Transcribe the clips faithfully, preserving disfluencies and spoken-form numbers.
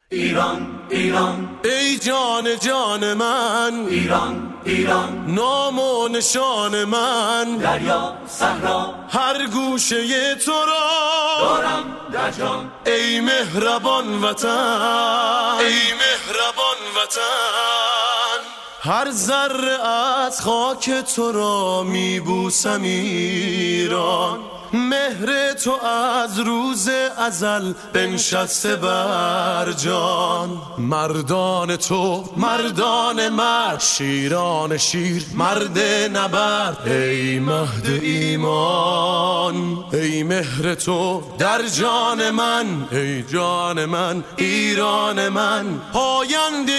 ایران ایران ای جان جان من، ایران ایران نام و نشان من، دریا صحرا هر گوشه تو را دارم در جان. ای مهربان وطن، ای مهربان وطن، هر ذره از خاک تو را میبوسم ایران. مهر تو از روز ازل بنشسته بر جان. مردان تو مردان مرد، شیران شیر مرد نبرد، ای مهد ایمان. ای مهر تو در جان من، ای جان من، ایران من، پاینده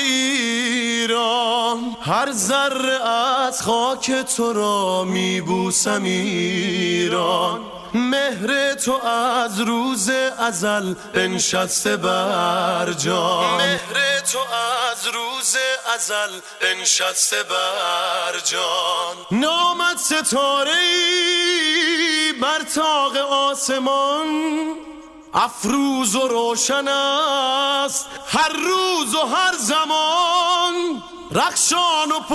ایران. هر ذره از خاک تو را میبوسم ایران. مهر تو از روز ازل بنشسته بر جان. مهر تو از روز ازل بنشسته بر جان. نامت ستاره‌ای بر طاق آسمان، افروز و روشن است هر روز و هر زمان. رخشان و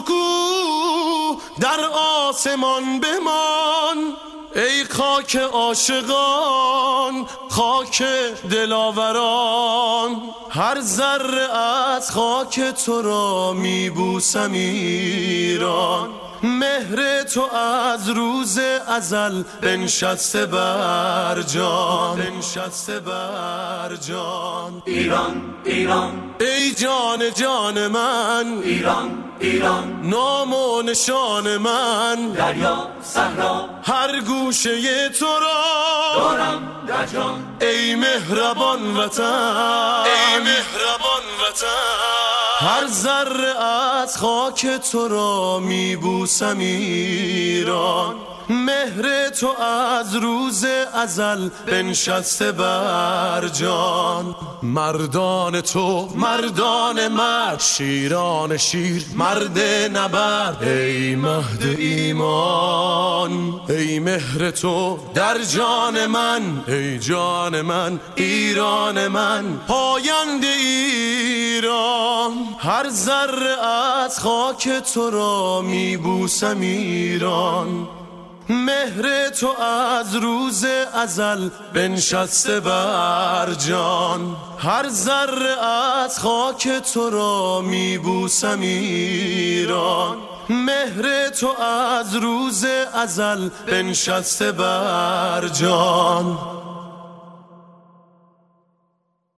پرشکوه در آسمان بمان، ای خاک عاشقان، خاک دلاوران. هر ذره از خاک تو را میبوسم ایران. مهر تو از روز ازل بنشسته بر جان، بنشسته بر جان. ایران ایران ای جان جان من، ایران ایران نام و نشان من، دریا صحرا هر گوشه تو را دارم در جان. ای مهربان وطن، ای مهربان وطن، هر ذره از خاک تو را میبوسم ایران. مهر تو از روز ازل بنشسته بر جان. مردان تو مردان مرد، شیران شیر مرد نبرد، ای مهد ایمان. ای مهر تو در جان من، ای جان من، ایران من، پاینده ایران. هر ذره از خاک تو را میبوسم ایران. مهر تو از روز ازل بنشسته بر جان. هر ذره از خاک تو را میبوسم ایران. مهر تو از روز ازل بنشسته بر جان.